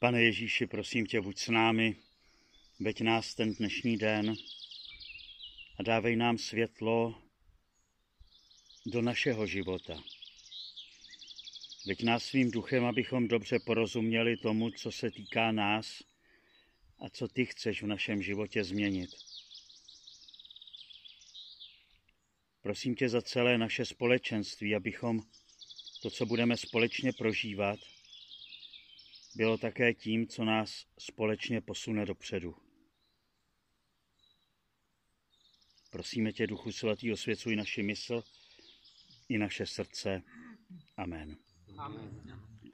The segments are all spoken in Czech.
Pane Ježíši, prosím tě, buď s námi, veď nás ten dnešní den a dávej nám světlo do našeho života. Veď nás svým duchem, abychom dobře porozuměli tomu, co se týká nás a co ty chceš v našem životě změnit. Prosím tě za celé naše společenství, abychom to, co budeme společně prožívat, bylo také tím, co nás společně posune dopředu. Prosíme tě, Duchu Svatý, osvěcuj naši mysl i naše srdce. Amen. Amen.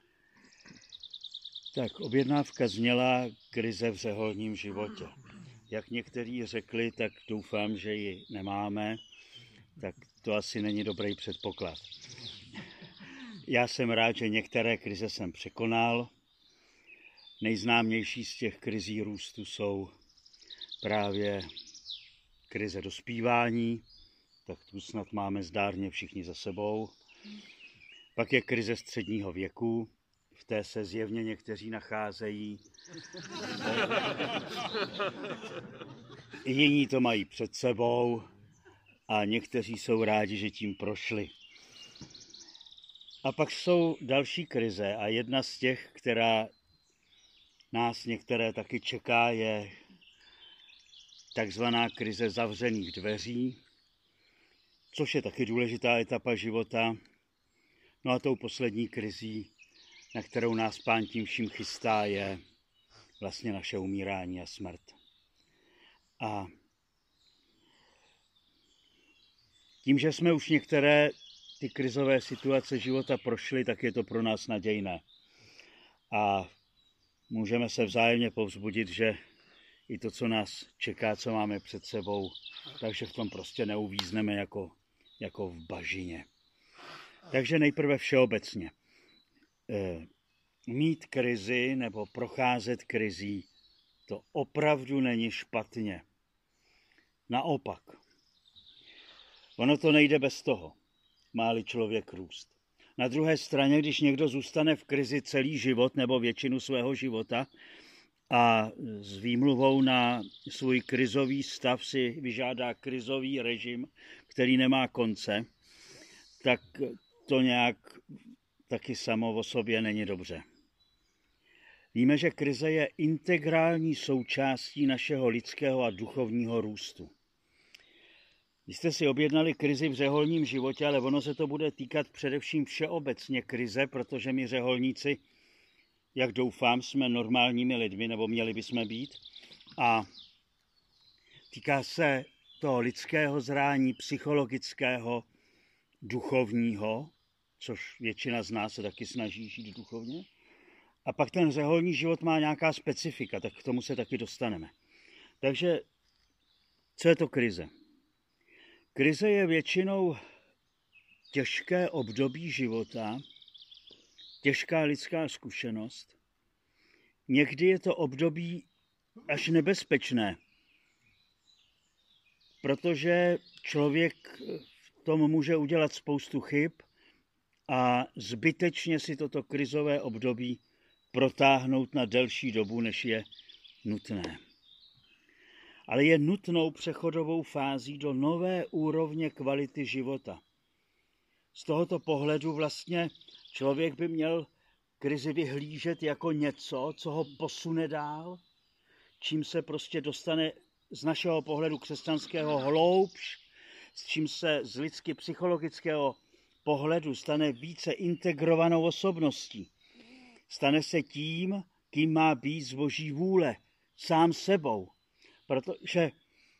Tak, objednávka zněla krize v řeholním životě. Jak někteří řekli, tak doufám, že ji nemáme, tak to asi není dobrý předpoklad. Já jsem rád, že některé krize jsem překonal. Nejznámější z těch krizí růstu jsou právě krize dospívání, tak tu snad máme zdárně všichni za sebou. Pak je krize středního věku, v té se zjevně někteří nacházejí. Jiní to mají před sebou a někteří jsou rádi, že tím prošli. A pak jsou další krize a jedna z těch, která nás některé taky čeká, je takzvaná krize zavřených dveří, což je taky důležitá etapa života. No a tou poslední krizí, na kterou nás Pán tím vším chystá, je vlastně naše umírání a smrt. A tím, že jsme už některé ty krizové situace života prošli, tak je to pro nás nadějné. A můžeme se vzájemně povzbudit, že i to, co nás čeká, co máme před sebou, takže v tom prostě neuvízneme jako v bažině. Takže nejprve všeobecně. Mít krizi nebo procházet krizí, to opravdu není špatně. Naopak. Ono to nejde bez toho, má-li člověk růst. Na druhé straně, když někdo zůstane v krizi celý život nebo většinu svého života a s výmluvou na svůj krizový stav si vyžádá krizový režim, který nemá konce, tak to nějak taky samo o sobě není dobře. Víme, že krize je integrální součástí našeho lidského a duchovního růstu. Vy jste si objednali krizi v řeholním životě, ale ono se to bude týkat především všeobecně krize, protože my řeholníci, jak doufám, jsme normálními lidmi, nebo měli bychom být. A týká se toho lidského zrání, psychologického, duchovního, což většina z nás se taky snaží žít duchovně. A pak ten řeholní život má nějaká specifika, tak k tomu se taky dostaneme. Takže co je to krize? Krize je většinou těžké období života, těžká lidská zkušenost. Někdy je to období až nebezpečné, protože člověk v tom může udělat spoustu chyb a zbytečně si toto krizové období protáhnout na delší dobu, než je nutné. Ale je nutnou přechodovou fází do nové úrovně kvality života. Z tohoto pohledu vlastně člověk by měl krizi vyhlížet jako něco, co ho posune dál, čím se prostě dostane z našeho pohledu křesťanského hloubš, s čím se z lidsky psychologického pohledu stane více integrovanou osobností. Stane se tím, kým má být z Boží vůle, sám sebou. Protože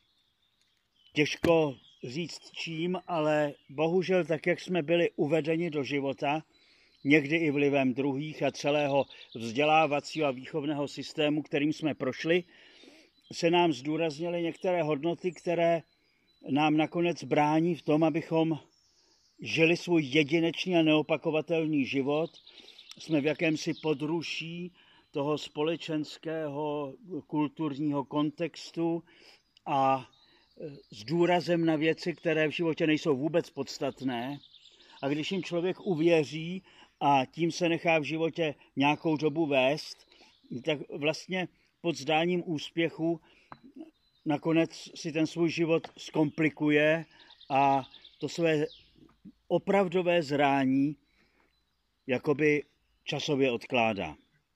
těžko říct čím, ale bohužel tak, jak jsme byli uvedeni do života, někdy i vlivem druhých a celého vzdělávacího a výchovného systému, kterým jsme prošli, se nám zdůraznily některé hodnoty, které nám nakonec brání v tom, abychom žili svůj jedinečný a neopakovatelný život. Jsme v jakémsi područí toho společenského kulturního kontextu a s důrazem na věci, které v životě nejsou vůbec podstatné. A když jim člověk uvěří a tím se nechá v životě nějakou dobu vést, tak vlastně pod zdáním úspěchu nakonec si ten svůj život zkomplikuje a to své opravdové zrání jakoby časově odkládá.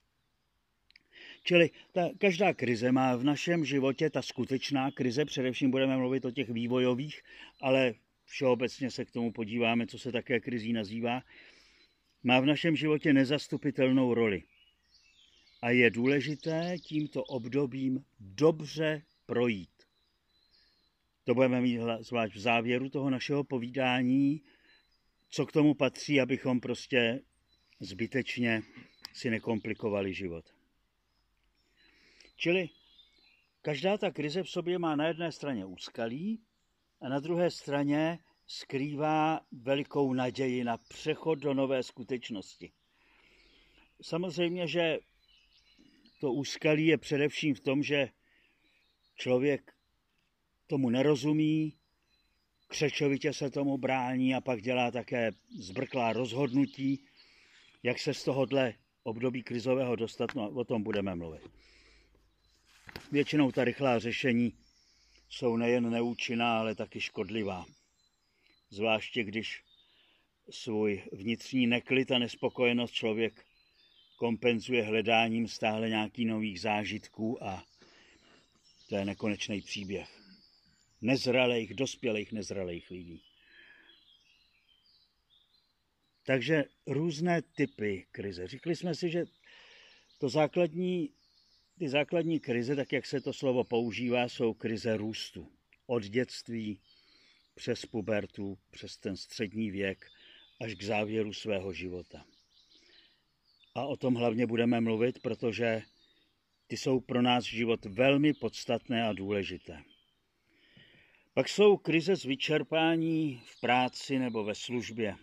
Čili každá krize má v našem životě, ta skutečná krize, především budeme mluvit o těch vývojových, ale všeobecně se k tomu podíváme, co se také krizí nazývá, má v našem životě nezastupitelnou roli. A je důležité tímto obdobím dobře projít. To budeme mít zvlášť v závěru toho našeho povídání, co k tomu patří, abychom prostě zbytečně si nekomplikovali život. Čili každá ta krize v sobě má na jedné straně úskalí a na druhé straně skrývá velikou naději na přechod do nové skutečnosti. Samozřejmě, že to úskalí je především v tom, že člověk tomu nerozumí, křečovitě se tomu brání a pak dělá také zbrklá rozhodnutí, jak se z tohohle období krizového dostat, no o tom budeme mluvit. Většinou ta rychlá řešení jsou nejen neúčinná, ale taky škodlivá. Zvláště když svůj vnitřní neklid a nespokojenost člověk kompenzuje hledáním stále nějakých nových zážitků a to je nekonečný příběh dospělých nezralých lidí. Takže různé typy krize. Říkali jsme si, že ty základní krize, tak jak se to slovo používá, jsou krize růstu. Od dětství přes pubertu, přes ten střední věk, až k závěru svého života. A o tom hlavně budeme mluvit, protože ty jsou pro náš život velmi podstatné a důležité. Pak jsou krize z vyčerpání v práci nebo ve službě.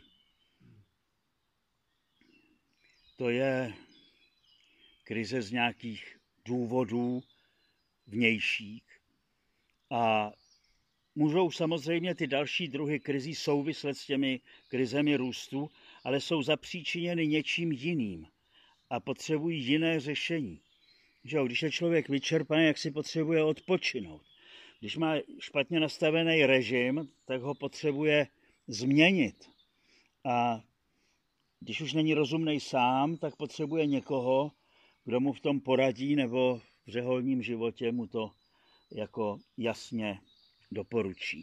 To je krize z nějakých důvodů vnějších. A můžou samozřejmě ty další druhy krizí souviset s těmi krizemi růstu, ale jsou zapříčiněny něčím jiným a potřebují jiné řešení. Když je člověk vyčerpaný, jak si potřebuje odpočinout. Když má špatně nastavený režim, tak ho potřebuje změnit. A když už není rozumnej sám, tak potřebuje někoho, kdo mu v tom poradí nebo v řeholním životě mu to jako jasně doporučí.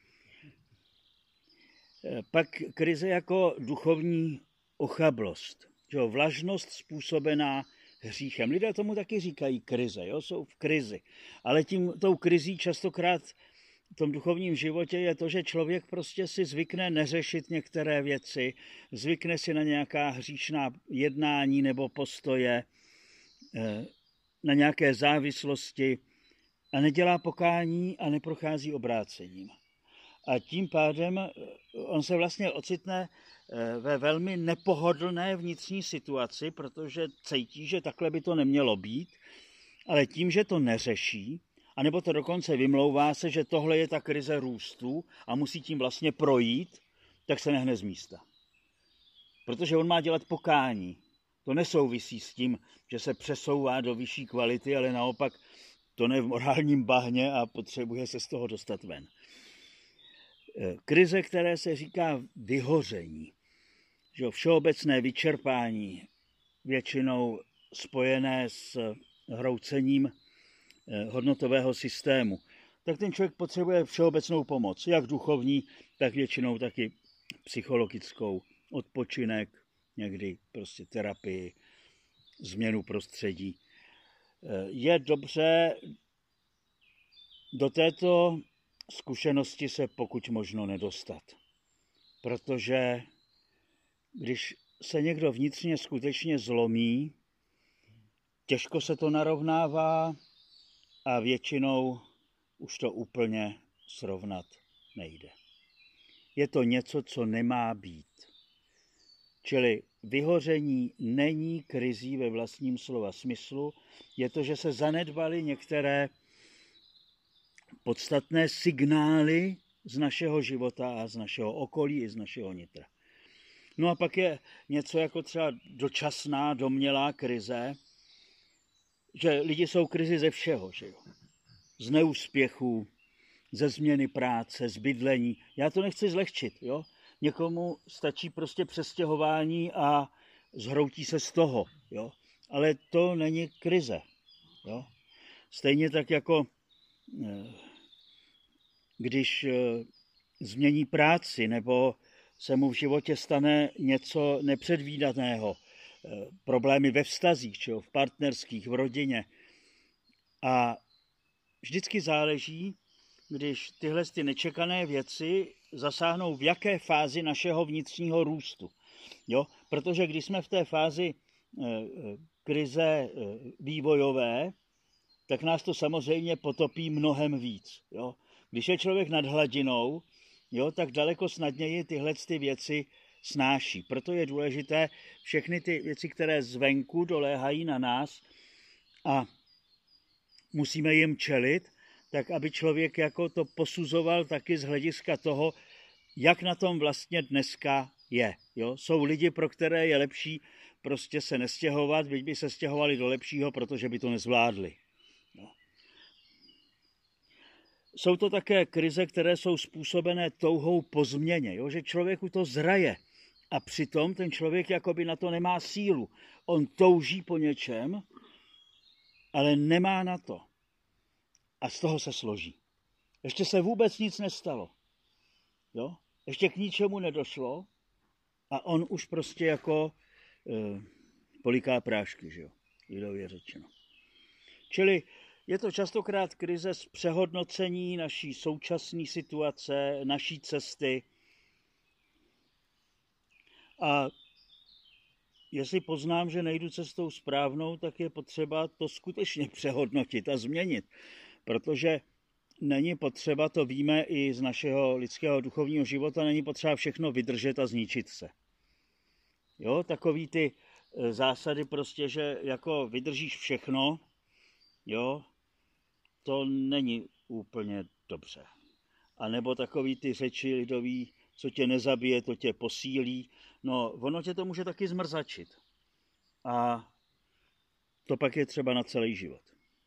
Pak krize jako duchovní ochablost. Vlažnost způsobená hříchem. Lidé tomu taky říkají krize, jsou v krizi. Ale tou krizí častokrát v tom duchovním životě je to, že člověk prostě si zvykne neřešit některé věci, zvykne si na nějaká hříšná jednání nebo postoje, na nějaké závislosti a nedělá pokání a neprochází obrácením. A tím pádem on se vlastně ocitne ve velmi nepohodlné vnitřní situaci, protože cítí, že takhle by to nemělo být, ale tím, že to neřeší, anebo to dokonce vymlouvá se, že tohle je ta krize růstu a musí tím vlastně projít, tak se nehne z místa. Protože on má dělat pokání. To nesouvisí s tím, že se přesouvá do vyšší kvality, ale naopak to ne v morálním bahně a potřebuje se z toho dostat ven. Krize, které se říká vyhoření, že všeobecné vyčerpání, většinou spojené s hroucením hodnotového systému, tak ten člověk potřebuje všeobecnou pomoc, jak duchovní, tak většinou taky psychologickou, odpočinek, někdy prostě terapii, změnu prostředí. Je dobře do této zkušenosti se pokud možno nedostat, protože když se někdo vnitřně skutečně zlomí, těžko se to narovnává a většinou už to úplně srovnat nejde. Je to něco, co nemá být. Čili vyhoření není krizí ve vlastním slova smyslu, je to, že se zanedbaly některé podstatné signály z našeho života a z našeho okolí i z našeho nitra. No a pak je něco jako třeba dočasná, domnělá krize, že lidi jsou v krizi ze všeho, že jo. Z neúspěchu, ze změny práce, z bydlení. Já to nechci zlehčit, jo. Někomu stačí prostě přestěhování a zhroutí se z toho, jo. Ale to není krize, jo. Stejně tak jako když změní práci nebo se mu v životě stane něco nepředvídaného, problémy ve vztazích, čo, v partnerských, v rodině. A vždycky záleží, když tyhle ty nečekané věci zasáhnou v jaké fázi našeho vnitřního růstu. Jo? Protože když jsme v té fázi krize vývojové, tak nás to samozřejmě potopí mnohem víc. Jo? Když je člověk nad hladinou, jo, tak daleko snadněji tyhle ty věci snáší. Proto je důležité všechny ty věci, které zvenku doléhají na nás a musíme jim čelit, tak aby člověk jako to posuzoval taky z hlediska toho, jak na tom vlastně dneska je. Jo? Jsou lidi, pro které je lepší prostě se nestěhovat, byť by se stěhovali do lepšího, protože by to nezvládli. Jo? Jsou to také krize, které jsou způsobené touhou po změně, jo? Že člověku to zraje a přitom ten člověk jakoby na to nemá sílu. On touží po něčem, ale nemá na to. A z toho se složí. Ještě se vůbec nic nestalo. Jo? Ještě k ničemu nedošlo a on už prostě jako poliká prášky, že jo? Lidově řečeno. Čili je to častokrát krize z přehodnocení naší současné situace, naší cesty. A jestli poznám, že nejdu cestou správnou, tak je potřeba to skutečně přehodnotit a změnit. Protože není potřeba, to víme i z našeho lidského duchovního života, není potřeba všechno vydržet a zničit se. Jo, takový ty zásady prostě, že jako vydržíš všechno, jo, to není úplně dobře. A nebo takový ty řeči lidový, co tě nezabije, to tě posílí. No, ono tě to může taky zmrzačit. A to pak je třeba na celý život.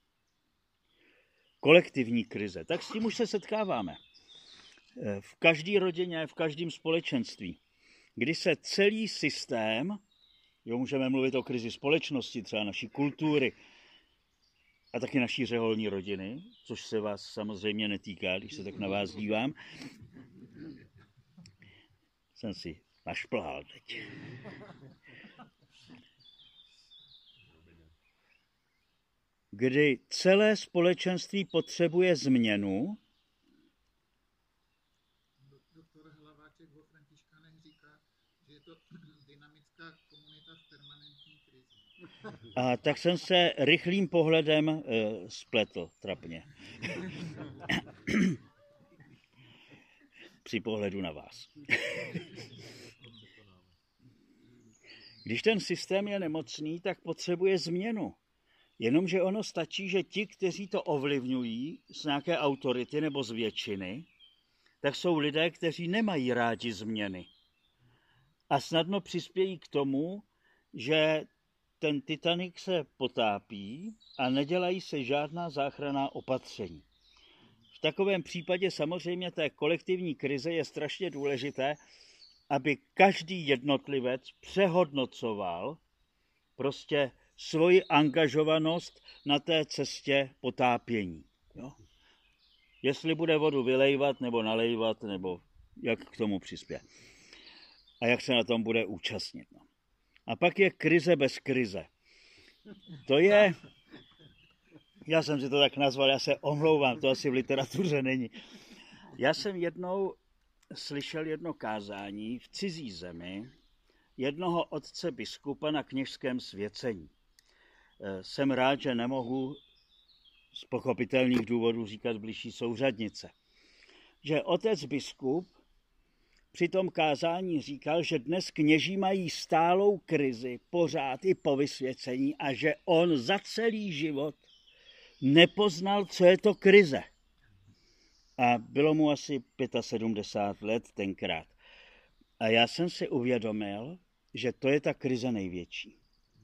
Kolektivní krize, tak s tím už se setkáváme. V každé rodině, v každém společenství, kdy se celý systém, jo, můžeme mluvit o krizi společnosti, třeba naší kultury, a taky naší řeholní rodiny, což se vás samozřejmě netýká, když se tak na vás dívám. Jsem si našplhal teď. Kdy celé společenství potřebuje změnu. Doktor Hlaváček o Františkánech říká, že je to dynamická komunita v permanentní krizi. A tak jsem se rychlým pohledem spletl trapně. Při pohledu na vás. Když ten systém je nemocný, tak potřebuje změnu. Jenomže ono stačí, že ti, kteří to ovlivňují z nějaké autority nebo z většiny, tak jsou lidé, kteří nemají rádi změny. A snadno přispějí k tomu, že ten Titanic se potápí a nedělají se žádná záchranná opatření. V takovém případě samozřejmě té kolektivní krize je strašně důležité, aby každý jednotlivec přehodnocoval prostě svoji angažovanost na té cestě potápění. Jo? Jestli bude vodu vylejvat nebo nalejvat, nebo jak k tomu přispěje. A jak se na tom bude účastnit. No. A pak je krize bez krize. To je, já jsem si to tak nazval, já se omlouvám, to asi v literatuře není. Já jsem jednou slyšel jedno kázání v cizí zemi jednoho otce biskupa na kněžském svěcení. Jsem rád, že nemohu z pochopitelných důvodů říkat bližší souřadnice. Že otec biskup při tom kázání říkal, že dnes kněží mají stálou krizi pořád i po vysvěcení a že on za celý život nepoznal, co je to krize. A bylo mu asi 75 let tenkrát. A já jsem si uvědomil, že to je ta krize největší.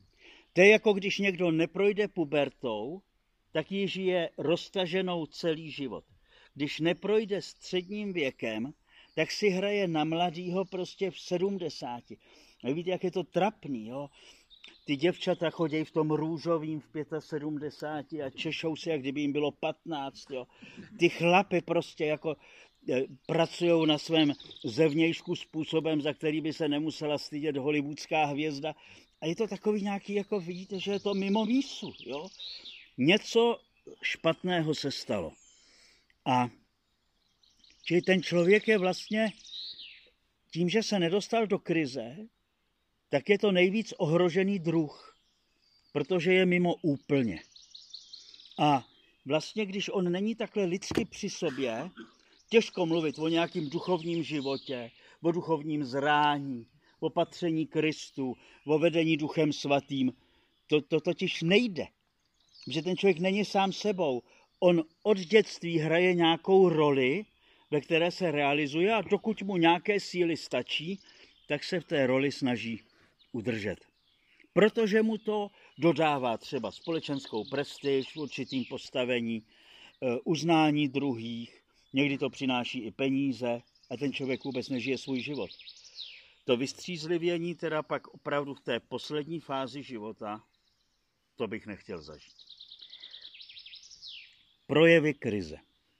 To je jako když někdo neprojde pubertou, tak ji žije roztaženou celý život. Když neprojde středním věkem, tak si hraje na mladýho prostě v 70. A víte, jak je to trapný, jo? Ty děvčata chodí v tom růžovým v 75 a češou se, jak kdyby jim bylo 15. Jo? Ty chlapy prostě jako pracují na svém zevnějšku způsobem, za který by se nemusela stydět hollywoodská hvězda. A je to takový nějaký, jako vidíte, že je to mimo mísu. Jo? Něco špatného se stalo. A čili ten člověk je vlastně tím, že se nedostal do krize, tak je to nejvíc ohrožený druh, protože je mimo úplně. A vlastně, když on není takhle lidsky při sobě, těžko mluvit o nějakým duchovním životě, o duchovním zrání, o patření Kristu, o vedení Duchem Svatým. To totiž nejde. Že ten člověk není sám sebou. On od dětství hraje nějakou roli, ve které se realizuje a dokud mu nějaké síly stačí, tak se v té roli snaží udržet. Protože mu to dodává třeba společenskou prestiž v určitým postavení, uznání druhých, někdy to přináší i peníze a ten člověk vůbec nežije svůj život. To vystřízlivění teda pak opravdu v té poslední fázi života, to bych nechtěl zažít. Projevy krize.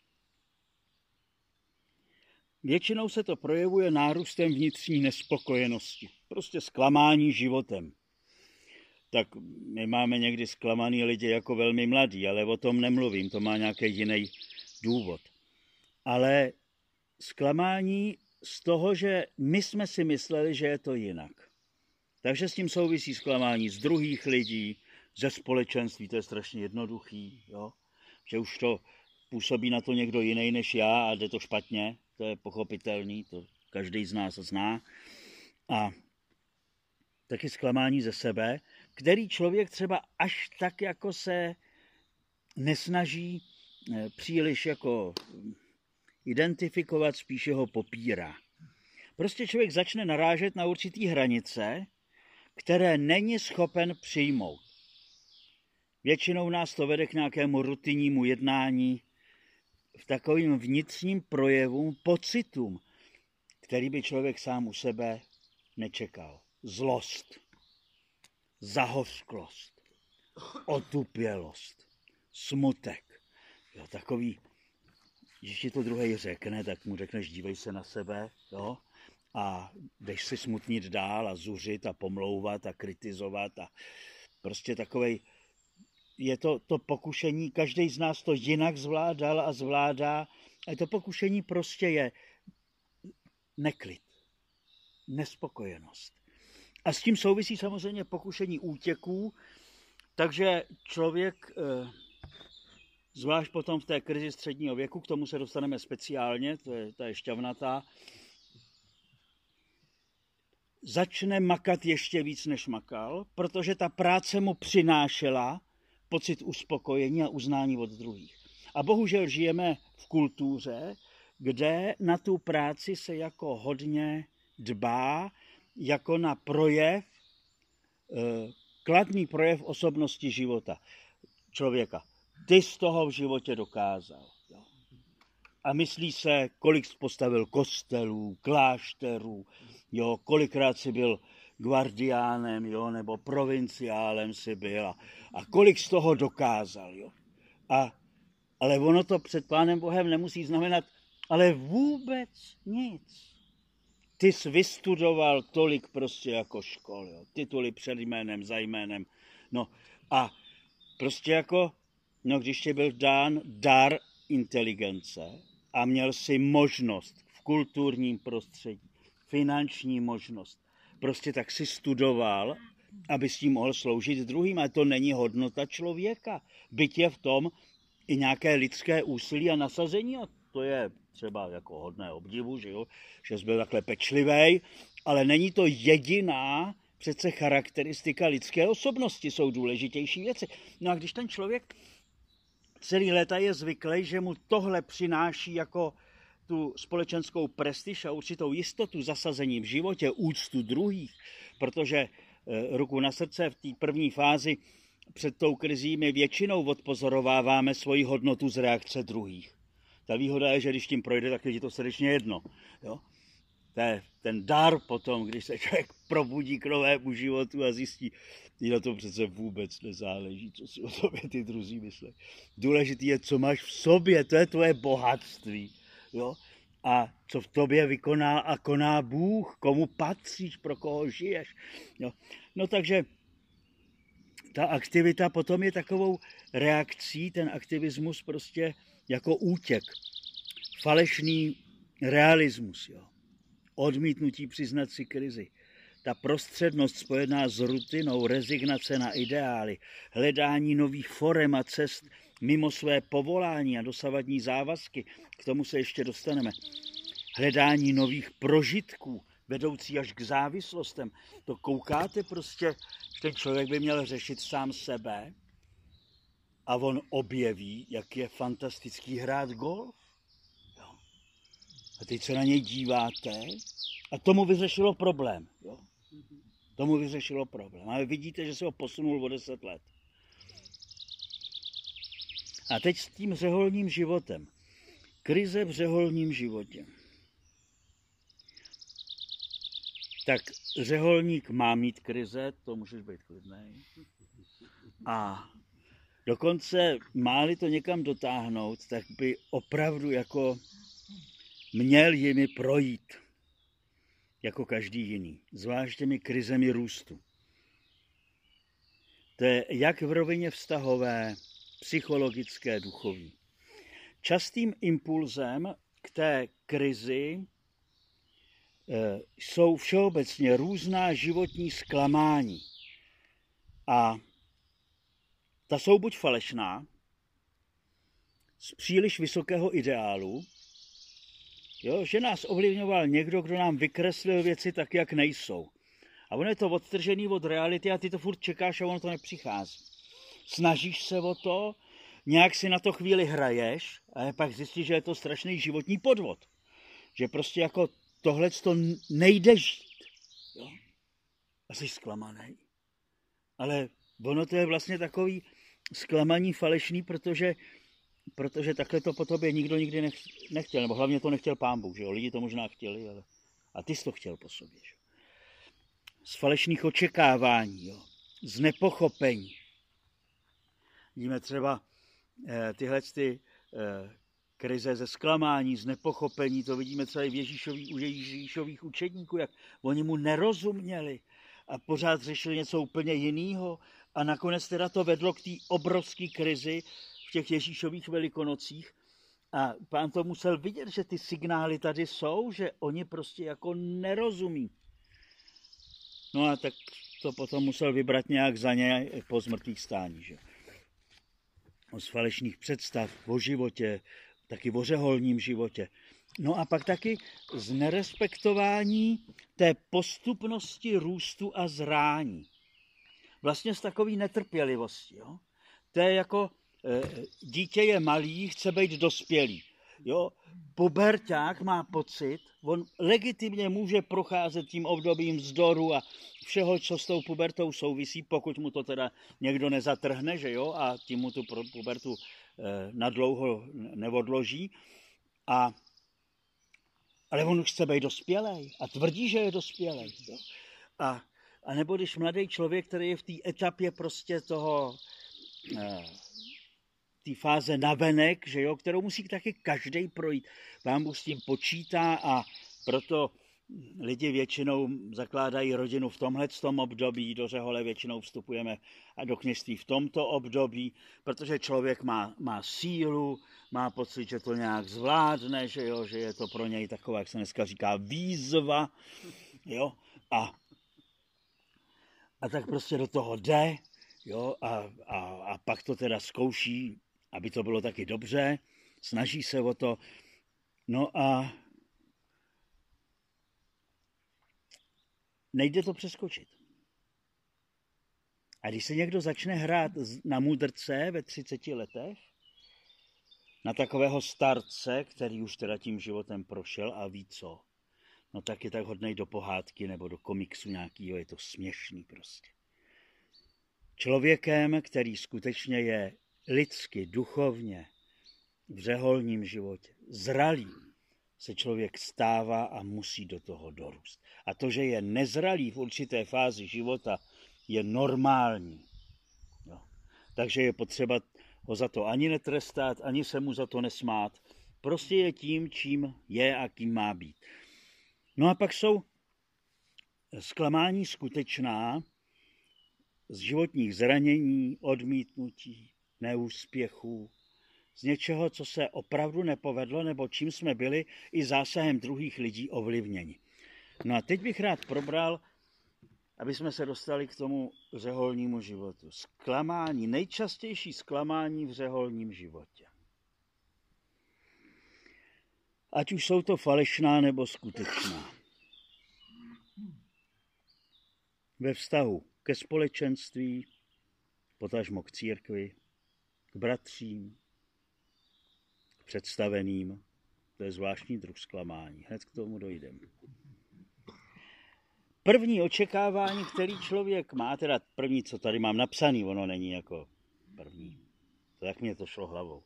Většinou se to projevuje nárůstem vnitřní nespokojenosti, prostě zklamání životem. Tak my máme někdy zklamaný lidi jako velmi mladí, ale o tom nemluvím, to má nějaký jiný důvod. Ale zklamání z toho, že my jsme si mysleli, že je to jinak. Takže s tím souvisí zklamání z druhých lidí, ze společenství, to je strašně jednoduchý, jo? Že už to působí na to někdo jiný než já a jde to špatně, to je pochopitelný, to každý z nás zná. A taky zklamání ze sebe, který člověk třeba až tak jako se nesnaží příliš jako identifikovat, spíše ho popírá. Prostě člověk začne narážet na určitý hranice, které není schopen přijmout. Většinou nás to vede k nějakému rutinnímu jednání, v takovým vnitřním projevům, pocitům, který by člověk sám u sebe nečekal. Zlost, zahořklost, otupělost, smutek. Jo, takový, když ti to druhý řekne, tak mu řekneš, dívej se na sebe, jo, a jdeš si smutnit dál a zuřit a pomlouvat a kritizovat a prostě takovej, je to pokušení, každý z nás to jinak zvládal a zvládá, a to pokušení prostě je neklid, nespokojenost. A s tím souvisí samozřejmě pokušení útěků, takže člověk, zvlášť potom v té krizi středního věku, k tomu se dostaneme speciálně, to je šťavnatá, začne makat ještě víc, než makal, protože ta práce mu přinášela pocit uspokojení a uznání od druhých. A bohužel žijeme v kultuře, kde na tu práci se jako hodně dbá, jako na projev, kladný projev osobnosti života člověka. Ty z toho v životě dokázal. Jo. A myslí se, kolik jsi postavil kostelů, klášterů, jo, kolikrát jsi byl guardiánem, jo, nebo provinciálem si byl a kolik z toho dokázal. Jo. Ale ono to před Pánem Bohem nemusí znamenat, ale vůbec nic. Ty jsi vystudoval tolik prostě jako škol, jo. Tituly před jménem, za jménem. No a prostě jako, no když ti byl dán dar inteligence a měl si možnost v kulturním prostředí, finanční možnost, prostě tak si studoval, aby s tím mohl sloužit druhým, ale to není hodnota člověka. Byť je v tom i nějaké lidské úsilí a nasazení a to je třeba jako hodné obdivu, že jsi byl takhle pečlivý, ale není to jediná přece charakteristika lidské osobnosti, jsou důležitější věci. No a když ten člověk celý léta je zvyklý, že mu tohle přináší jako tu společenskou prestiž a určitou jistotu zasazení v životě, úctu druhých, protože ruku na srdce, v té první fázi před tou krizí my většinou odpozorováváme svoji hodnotu z reakce druhých. Ta výhoda je, že když tím projde, tak je ti to srdečně jedno. Jo? To je ten dar potom, když se člověk probudí k novému životu a zjistí, že na to přece vůbec nezáleží, co si o tobě ty druzí myslí. Důležitý je, co máš v sobě, to je tvoje bohatství. Jo? A co v tobě vykoná a koná Bůh, komu patříš, pro koho žiješ. Jo? No takže ta aktivita potom je takovou reakcí, ten aktivismus prostě jako útěk. Falešný realismus, jo. Odmítnutí přiznat si krizi. Ta prostřednost spojená s rutinou, rezignace na ideály, hledání nových forem a cest mimo své povolání a dosavadní závazky, k tomu se ještě dostaneme. Hledání nových prožitků, vedoucí až k závislostem. To koukáte prostě, že ten člověk by měl řešit sám sebe a on objeví, jak je fantastický hrát golf. Jo. A teď se na něj díváte a tomu vyřešilo problém. Jo. Tomu vyřešilo problém. Ale vidíte, že se ho posunul o 10 let. A teď s tím řeholním životem. Krize v řeholním životě. Tak řeholník má mít krize, to můžeš být klidnej. A dokonce má-li to někam dotáhnout, tak by opravdu jako měl jimi projít. Jako každý jiný. Zvlášť těmi krizemi růstu. To je jak v rovině vztahové, psychologické, duchovní. Častým impulzem k té krizi jsou všeobecně různá životní zklamání. A ta jsou buď falešná, z příliš vysokého ideálu, jo, že nás ovlivňoval někdo, kdo nám vykreslil věci tak, jak nejsou. A ono je to odtržený od reality a ty to furt čekáš a ono to nepřichází. Snažíš se o to, nějak si na to chvíli hraješ a pak zjistíš, že je to strašný životní podvod. Že prostě jako tohleto nejde žít. Jo? A jsi zklamaný. Ale ono to je vlastně takový zklamaní falešný, protože takhle to po tobě nikdo nikdy nechtěl. Nebo hlavně to nechtěl Pán Bůh. Že jo? Lidi to možná chtěli, ale a ty jsi to chtěl po sobě. Že? Z falešných očekávání, jo? Z nepochopení. Vidíme třeba tyhle krize ze zklamání, z nepochopení, to vidíme třeba i u Ježíšových učedníků, jak oni mu nerozuměli a pořád řešili něco úplně jiného a nakonec teda to vedlo k té obrovské krizi v těch Ježíšových velikonocích a Pán to musel vidět, že ty signály tady jsou, že oni prostě jako nerozumí. No a tak to potom musel vybrat nějak za ně po zmrtvých stání, že? O falešných představ o životě, taky o řeholním životě. No a pak taky z nerespektování té postupnosti růstu a zrání. Vlastně z takové netrpělivosti. Jo? To je jako dítě je malý, chce být dospělý. Jo? Puberťák má pocit, on legitimně může procházet tím obdobím vzdoru a všeho, co s tou pubertou souvisí, pokud mu to teda někdo nezatrhne, že jo, a tím mu tu pubertu nadlouho neodloží. Ale on už chce být dospělej a tvrdí, že je dospělej. Jo? A nebo když mladý člověk, který je v té etapě prostě toho té fáze navenek, že jo, kterou musí taky každej projít. Pán Bůh s tím počítá a proto lidi většinou zakládají rodinu v tomhletom období, do řehole většinou vstupujeme a do kněžství v tomto období, protože člověk má sílu, má pocit, že to nějak zvládne, že jo, že je to pro něj taková, jak se dneska říká, výzva, jo, a tak prostě do toho jde, jo, a pak to teda zkouší, aby to bylo taky dobře, snaží se o to, no a nejde to přeskočit. A když se někdo začne hrát na mudrce ve 30 letech, na takového starce, který už teda tím životem prošel a ví co, no tak je tak hodnej do pohádky nebo do komiksu nějakýho, je to směšný prostě. Člověkem, který skutečně je lidsky, duchovně, v řeholním životě, zralý, se člověk stává a musí do toho dorůst. A to, že je nezralý v určité fázi života, je normální. No. Takže je potřeba ho za to ani netrestat, ani se mu za to nesmát. Prostě je tím, čím je a kým má být. No a pak jsou zklamání skutečná z životních zranění, odmítnutí, neúspěchů, z něčeho, co se opravdu nepovedlo, nebo čím jsme byli i zásahem druhých lidí ovlivněni. No a teď bych rád probral, aby jsme se dostali k tomu řeholnímu životu. Zklamání, nejčastější zklamání v řeholním životě. Ať už jsou to falešná nebo skutečná. Ve vztahu ke společenství, potažmo k církvi, k bratřím, k představeným, to je zvláštní druh zklamání. Hned k tomu dojdeme. První očekávání, který člověk má, teda první, co tady mám napsaný, ono není jako první, tak mě to šlo hlavou,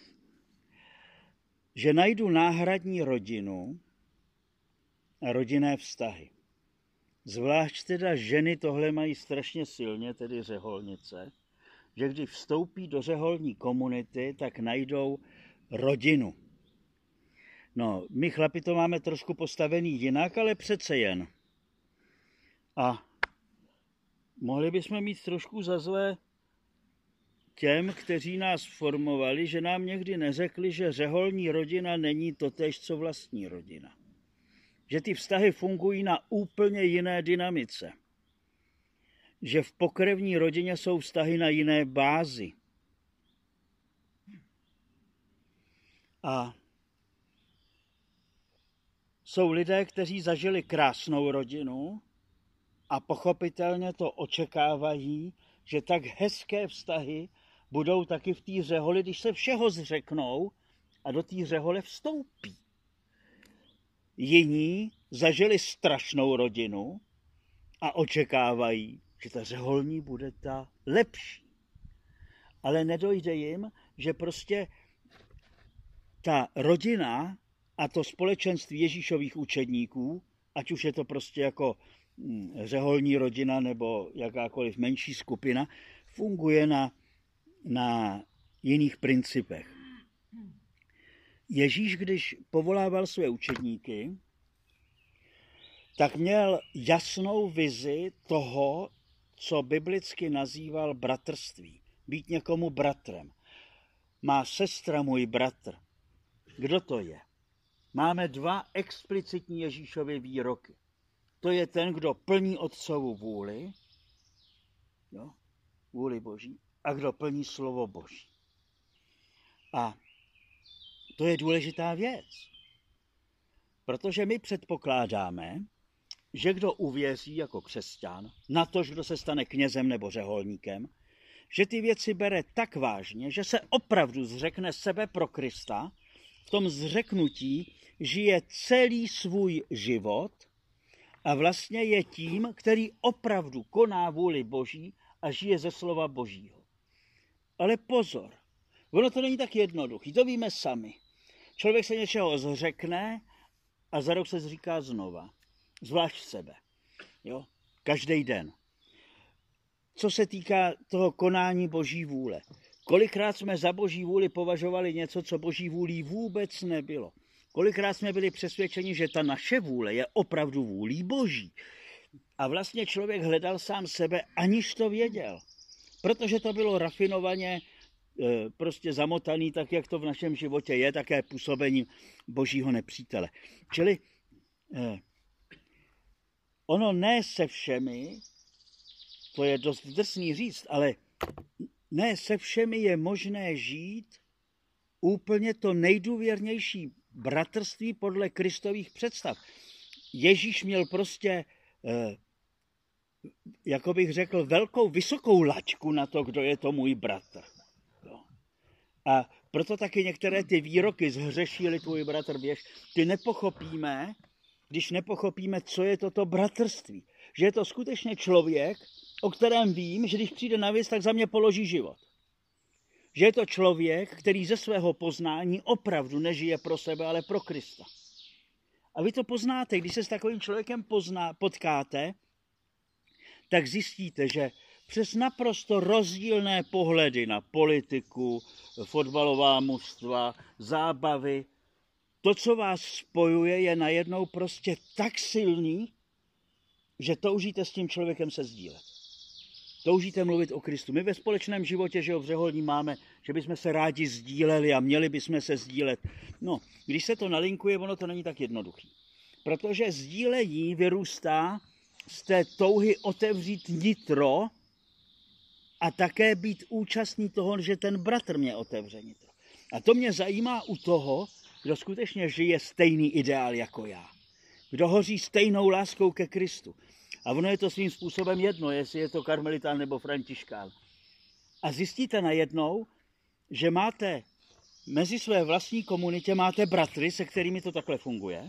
že najdu náhradní rodinu a rodinné vztahy. Zvlášť teda ženy tohle mají strašně silně, tedy řeholnice, že když vstoupí do řeholní komunity, tak najdou rodinu. No, my chlapi to máme trošku postavený jinak, ale přece jen. A mohli bychom mít trošku za zlé těm, kteří nás formovali, že nám někdy neřekli, že řeholní rodina není totéž, co vlastní rodina. Že ty vztahy fungují na úplně jiné dynamice. Že v pokrevní rodině jsou vztahy na jiné bázi. A jsou lidé, kteří zažili krásnou rodinu a pochopitelně to očekávají, že tak hezké vztahy budou taky v té řeholi, když se všeho zřeknou a do té řehole vstoupí. Jiní zažili strašnou rodinu a očekávají, že ta řeholní bude ta lepší. Ale nedojde jim, že prostě ta rodina a to společenství Ježíšových učedníků, ať už je to prostě jako řeholní rodina nebo jakákoliv menší skupina, funguje na jiných principech. Ježíš, když povolával své učedníky, tak měl jasnou vizi toho, co biblicky nazýval bratrství. Být někomu bratrem. Má sestra můj bratr. Kdo to je? Máme dva explicitní Ježíšovy výroky. To je ten, kdo plní Otcovu vůli, jo, vůli Boží, a kdo plní slovo Boží. A to je důležitá věc, protože my předpokládáme, že kdo uvěří jako křesťan, na to, kdo se stane knězem nebo řeholníkem, že ty věci bere tak vážně, že se opravdu zřekne sebe pro Krista, v tom zřeknutí žije celý svůj život a vlastně je tím, který opravdu koná vůli Boží a žije ze slova Božího. Ale pozor, ono to není tak jednoduchý, to víme sami. Člověk se něčeho zřekne a za rok se zříká znova. Zvlášť sebe. Jo? Každý den. Co se týká toho konání Boží vůle. Kolikrát jsme za Boží vůli považovali něco, co Boží vůlí vůbec nebylo. Kolikrát jsme byli přesvědčeni, že ta naše vůle je opravdu vůlí Boží. A vlastně člověk hledal sám sebe, aniž to věděl. Protože to bylo rafinovaně prostě zamotaný, tak jak to v našem životě je, také působením Božího nepřítele. Čili ono ne se všemi, to je dost drsný říct, ale ne se všemi je možné žít úplně to nejdůvěrnější bratrství podle Kristových představ. Ježíš měl prostě, jako bych řekl, vysokou laťku na to, kdo je to můj bratr. A proto taky některé ty výroky zhřešili tvůj bratr běž, ty nepochopíme, když nepochopíme, co je toto bratrství. Že je to skutečně člověk, o kterém vím, že když přijde na věc, tak za mě položí život. Že je to člověk, který ze svého poznání opravdu nežije pro sebe, ale pro Krista. A vy to poznáte, když se s takovým člověkem potkáte, tak zjistíte, že přes naprosto rozdílné pohledy na politiku, fotbalová mužstva, zábavy, to, co vás spojuje, je najednou prostě tak silný, že toužíte s tím člověkem se sdílet. Toužíte mluvit o Kristu. My ve společném životě, že ho v Řeholní máme, že bychom se rádi sdíleli a měli bychom se sdílet. No, když se to nalinkuje, ono to není tak jednoduché. Protože sdílení vyrůstá z té touhy otevřít nitro a také být účastní toho, že ten bratr mě otevře nitro. A to mě zajímá u toho, kdo skutečně žije stejný ideál jako já. Kdo hoří stejnou láskou ke Kristu. A ono je to svým způsobem jedno, jestli je to karmelitán nebo františkán. A zjistíte najednou, že máte mezi své vlastní komunitě máte bratry, se kterými to takhle funguje.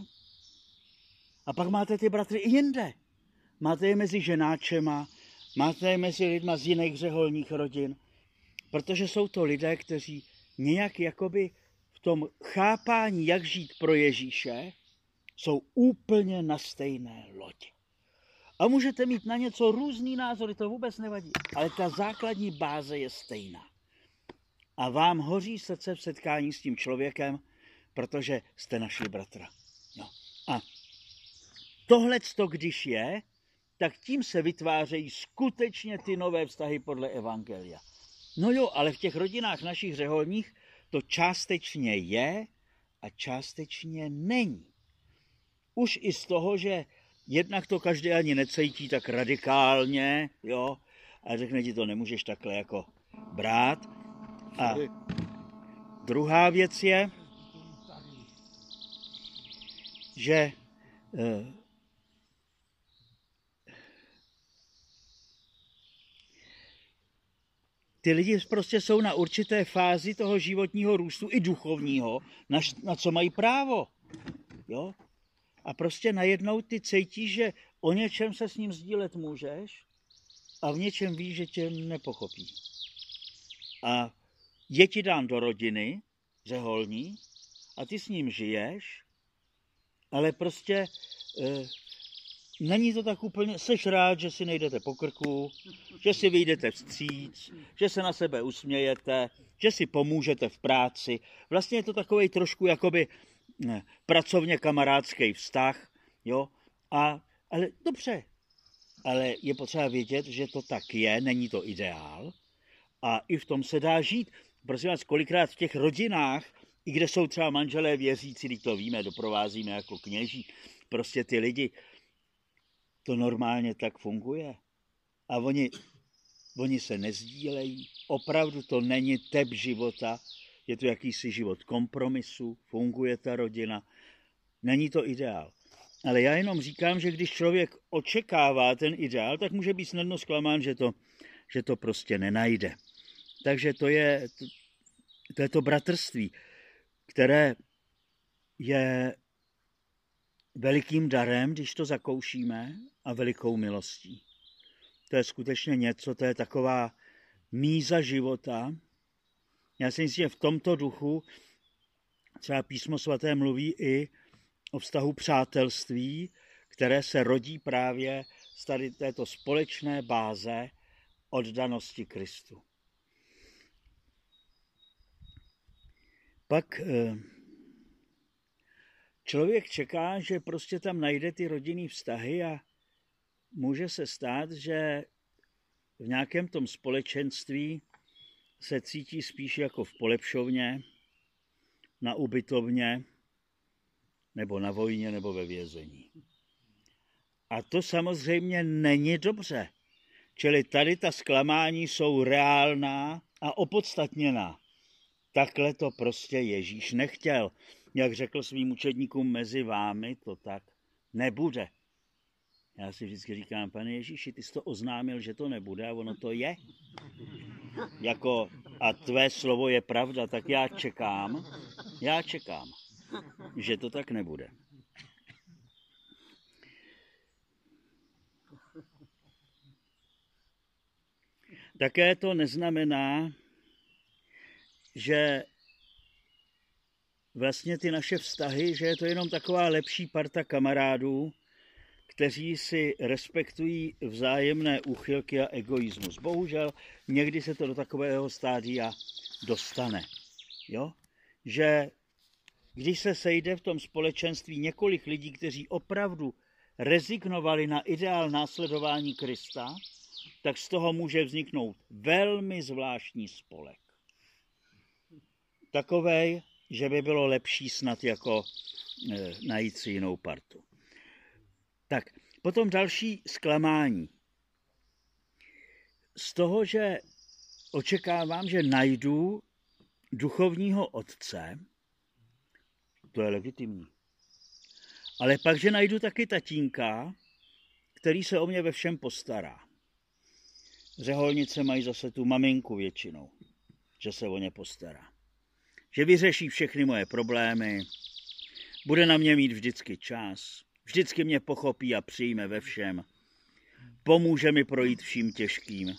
A pak máte ty bratry i jinde. Máte je mezi ženáčema, máte je mezi lidma z jiných řeholních rodin. Protože jsou to lidé, kteří nějak jakoby v tom chápání, jak žít pro Ježíše, jsou úplně na stejné lodi. A můžete mít na něco různý názory, to vůbec nevadí. Ale ta základní báze je stejná. A vám hoří srdce v setkání s tím člověkem, protože jste našli bratra. No. A tohleto, když je, tak tím se vytvářejí skutečně ty nové vztahy podle evangelia. No jo, ale v těch rodinách našich řeholních to částečně je a částečně není. Už i z toho, že jednak to každý ani necítí tak radikálně, jo, a řekne ti, to nemůžeš takhle jako brát. A druhá věc je, že ty lidi prostě jsou na určité fázi toho životního růstu i duchovního, na co mají právo. Jo? A prostě najednou ty cítíš, že o něčem se s ním sdílet můžeš a v něčem víš, že tě nepochopí. A je ti dán do rodiny řeholní a ty s ním žiješ, ale prostě není to tak úplně, seš rád, že si nejdete po krku, že si vyjdete vstříc, že se na sebe usmějete, že si pomůžete v práci. Vlastně je to takovej trošku jakoby pracovně kamarádský vztah, jo, ale dobře, ale je potřeba vědět, že to tak je, není to ideál a i v tom se dá žít. Prosím vás, kolikrát v těch rodinách, i kde jsou třeba manželé věřící, když to víme, doprovázíme jako kněží, prostě ty lidi, to normálně tak funguje. A oni se nezdílejí, opravdu to není tep života, je to jakýsi život kompromisu, funguje ta rodina, není to ideál. Ale já jenom říkám, že když člověk očekává ten ideál, tak může být snadno zklamán, že to prostě nenajde. Takže to je to bratrství, které je velikým darem, když to zakoušíme, a velikou milostí. To je skutečně něco, to je taková míza života. Já si myslím, že v tomto duchu třeba Písmo svaté mluví i o vztahu přátelství, které se rodí právě z tady této společné báze oddanosti Kristu. Pak člověk čeká, že prostě tam najde ty rodinný vztahy a může se stát, že v nějakém tom společenství se cítí spíš jako v polepšovně, na ubytovně, nebo na vojně, nebo ve vězení. A to samozřejmě není dobře. Čili tady ta zklamání jsou reálná a opodstatněná. Takhle to prostě Ježíš nechtěl. Jak řekl svým učedníkům, mezi vámi to tak nebude. Já si vždycky říkám, pane Ježíši, ty jsi to oznámil, že to nebude a ono to je. A tvé slovo je pravda, tak já čekám, že to tak nebude. Také to neznamená, že vlastně ty naše vztahy, že je to jenom taková lepší parta kamarádů, kteří si respektují vzájemné úchylky a egoismus. Bohužel někdy se to do takového stádia dostane. Jo? Že když se sejde v tom společenství několik lidí, kteří opravdu rezignovali na ideál následování Krista, tak z toho může vzniknout velmi zvláštní spolek. Takovej, že by bylo lepší snad jako najít si jinou partu. Tak, potom další zklamání. Z toho, že očekávám, že najdu duchovního otce, to je legitimní. Ale pak, že najdu taky tatínka, který se o mě ve všem postará. Řeholnice mají zase tu maminku většinou, že se o ně postará. Že vyřeší všechny moje problémy, bude na mě mít vždycky čas, vždycky mě pochopí a přijme ve všem, pomůže mi projít vším těžkým,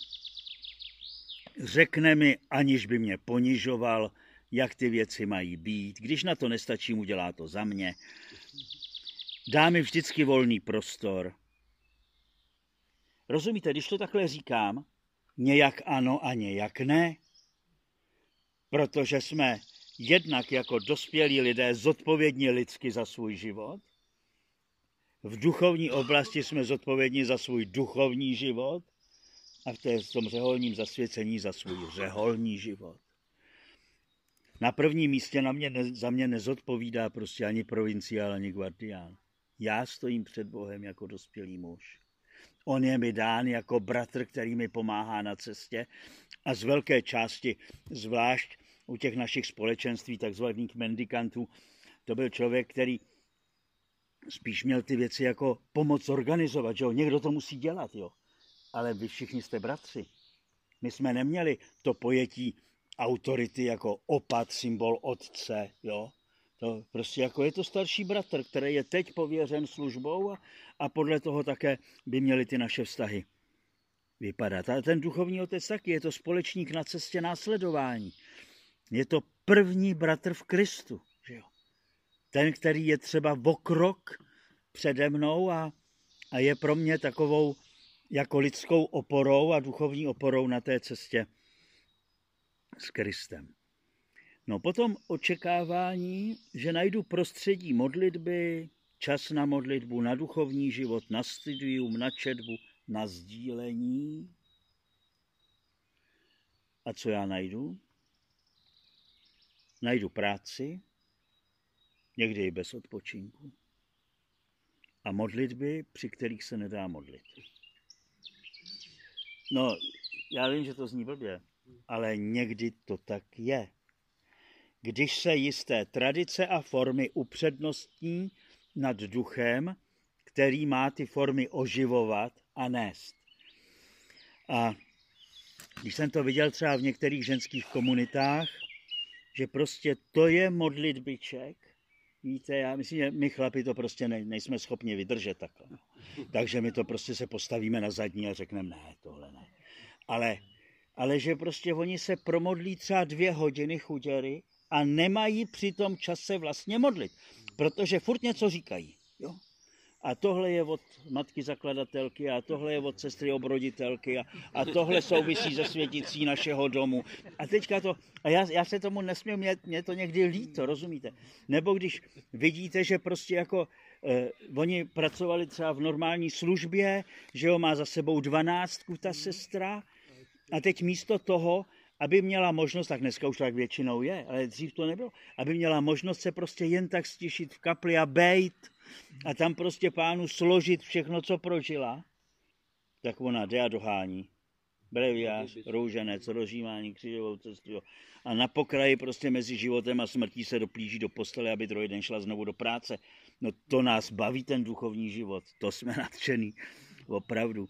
řekne mi, aniž by mě ponižoval, jak ty věci mají být, když na to nestačím, udělá to za mě, dá mi vždycky volný prostor. Rozumíte, když to takhle říkám, nějak ano a nějak ne, protože jsme jednak jako dospělí lidé zodpovědní lidsky za svůj život, v duchovní oblasti jsme zodpovědní za svůj duchovní život a v tom řeholním zasvěcení za svůj řeholní život. Na prvním místě za mě nezodpovídá prostě ani provinciál, ani guardián. Já stojím před Bohem jako dospělý muž. On je mi dán jako bratr, který mi pomáhá na cestě a z velké části, zvlášť u těch našich společenství, takzvaných mendikantů, to byl člověk, který spíš měl ty věci jako pomoc organizovat, že jo? Někdo to musí dělat, jo. Ale vy všichni jste bratři. My jsme neměli to pojetí autority jako opat, symbol otce, jo. To prostě jako je to starší bratr, který je teď pověřen službou a podle toho také by měly ty naše vztahy vypadat. A ten duchovní otec taky je to společník na cestě následování. Je to první bratr v Kristu, že jo. Ten, který je třeba o krok přede mnou a je pro mě takovou jako lidskou oporou a duchovní oporou na té cestě s Kristem. No potom očekávání, že najdu prostředí modlitby, čas na modlitbu, na duchovní život, na studium, na četbu, na sdílení. A co já najdu? Najdu práci, někdy i bez odpočinku. A modlitby, při kterých se nedá modlit. No, já vím, že to zní blbě, ale někdy to tak je. Když se jisté tradice a formy upřednostní nad duchem, který má ty formy oživovat a nést. A když jsem to viděl třeba v některých ženských komunitách, že prostě to je modlitbiček, víte, já myslím, že my chlapi to prostě nejsme schopni vydržet takhle. Takže my to prostě se postavíme na zadní a řekneme, ne, tohle ne. Ale že prostě oni se promodlí třeba 2 hodiny chuděry a nemají při tom čase vlastně modlit, protože furt něco říkají. Jo? A tohle je od matky zakladatelky a tohle je od sestry obroditelky a tohle souvisí se světicí našeho domu. A teďka to, a já se tomu nesměl, mě to někdy líto, rozumíte? Nebo když vidíte, že prostě jako oni pracovali třeba v normální službě, že jo, má za sebou 12 ta sestra a teď místo toho, aby měla možnost, tak dneska už tak většinou je, ale dřív to nebylo, aby měla možnost se prostě jen tak stišit v kapli a bejt a tam prostě Pánu složit všechno, co prožila, tak ona jde a dohání. Breviář, růženec, rozžívání, křížovou cestu. A na pokraji prostě mezi životem a smrtí se doplíží do postele, aby druhý den šla znovu do práce. No to nás baví ten duchovní život, to jsme nadšený, opravdu.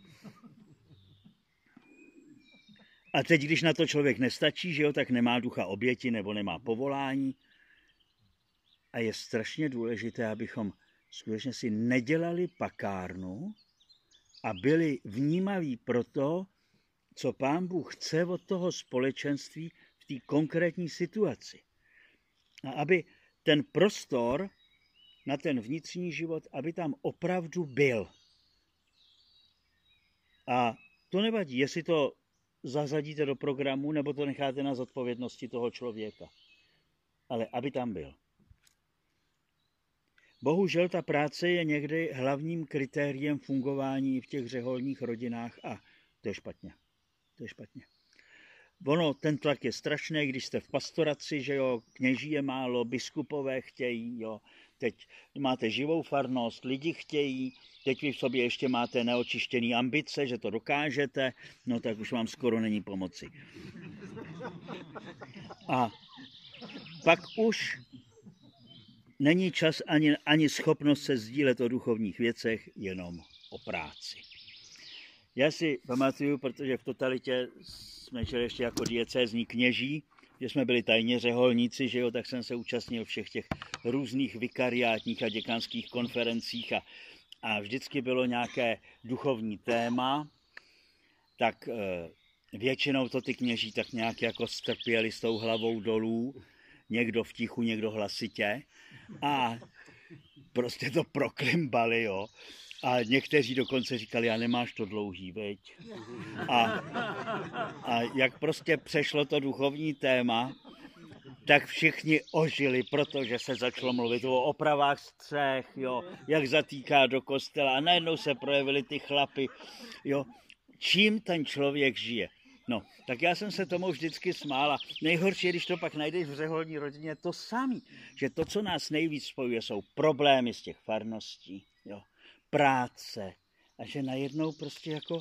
A teď, když na to člověk nestačí, že jo, tak nemá ducha oběti nebo nemá povolání. A je strašně důležité, abychom skutečně si nedělali pakárnu a byli vnímaví proto, co Pán Bůh chce od toho společenství v té konkrétní situaci. A aby ten prostor na ten vnitřní život, aby tam opravdu byl. A to nevadí, jestli to zařadíte do programu, nebo to necháte na zodpovědnosti toho člověka. Ale aby tam byl. Bohužel ta práce je někdy hlavním kritériem fungování v těch řeholních rodinách a to je špatně. To je špatně. Ono, ten tlak je strašný, když jste v pastoraci, že jo, kněží je málo, biskupové chtějí, jo, teď máte živou farnost, lidi chtějí, teď vy v sobě ještě máte neočištěný ambice, že to dokážete, no tak už vám skoro není pomoci. A pak už není čas ani schopnost se sdílet o duchovních věcech, jenom o práci. Já si pamatuju, protože v totalitě jsme žili ještě jako diecézní kněží, že jsme byli tajně řeholníci, že jo, tak jsem se účastnil všech těch různých vikariátních a děkanských konferencích a vždycky bylo nějaké duchovní téma, tak většinou to ty kněží tak nějak jako strpěli s tou hlavou dolů, někdo v tichu, někdo hlasitě a prostě to proklimbali, jo. A někteří dokonce říkali, a nemáš to dlouhý, veď? A jak prostě přešlo to duchovní téma, tak všichni ožili, protože se začalo mluvit o opravách střech, jo, jak zatýká do kostela a najednou se projevily ty chlapy, jo. Čím ten člověk žije? No, tak já jsem se tomu vždycky smála. Nejhorší je, když to pak najdeš v řeholní rodině, to samý, že to, co nás nejvíc spojuje, jsou problémy z těch farností, jo, práce a že najednou prostě jako